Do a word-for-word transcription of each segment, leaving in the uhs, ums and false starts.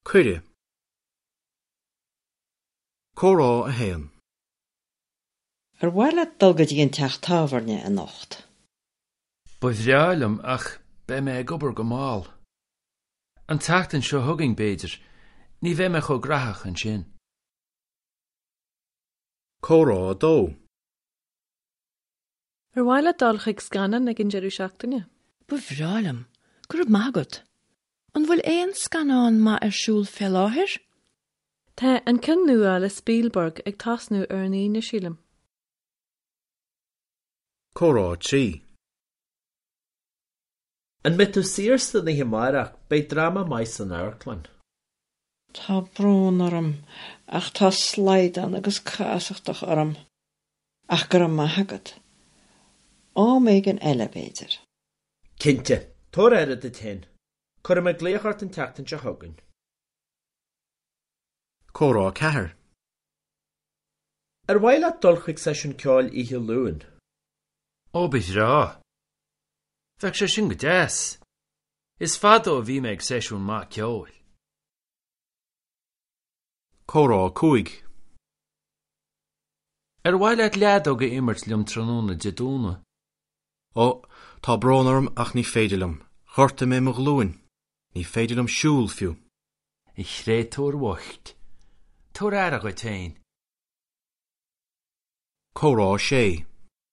Cuire. Córá a héan. Ar bhaile dulgad íon teach tábharne a nocht. Ba bhreálam ach be me gobar go máil. An teachtain seo thugging béidir, ní bheith me cho grathach an sin. Córá a dó. Ar bhaile dulchaig scanan ag an jeirú seachtaine. Ba bhreálam, gur mágad. An bhfuil éon scanán má ar siúl fé láthir? Tá an cin nua le Spielberg ag tasnú ar an aoine sílim. Córá trí. An mitu síirsta na himarach bei drama mais an airclan. Tá brún orm, ach tá slaidan agus cásachtach orm. Ach gur am maithagad. Ó méid an elevator. Cinte, tór airad a tin. Cur me gléachart an teachtain se thugann. Córá cethair. Ar bhaile dulchaig sa sin ceáil ihe luúin. Ó bit rá. Bheadh sé sin go deas. Is fada ó bhí me ag seisiún má ceáil. Córá cúig. Ar bhaile lead ó go immert liom tróna de dúna. Ó, tá brón ach ní féidirlam. Chorta mé mo glúin. Ní féidirlam siúl fiú. I chré tór wacht. Tór airag go tain. Córá sé.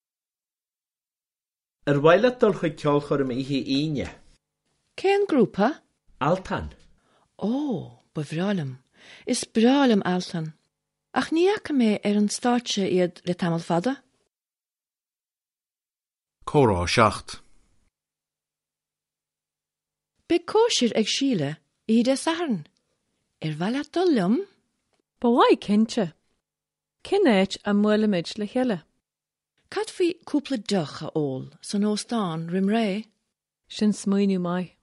Ar bhaile dulchaig ceáil chur me ihe aine. Cén grúpa? Altan. Ó, ba bhreálam. Is breálam altan. Ach ní aice mé ar an stáitse iad le tamil fada? Córá seacht. Be cóisir ag síle iad a saharn. Ar bhaile dullam? Ba bhaid cinse. Cin éit a mulamid le chéile. Cad fí cúpla duch a ól san óstán rim ré? Sin smaoinú mai.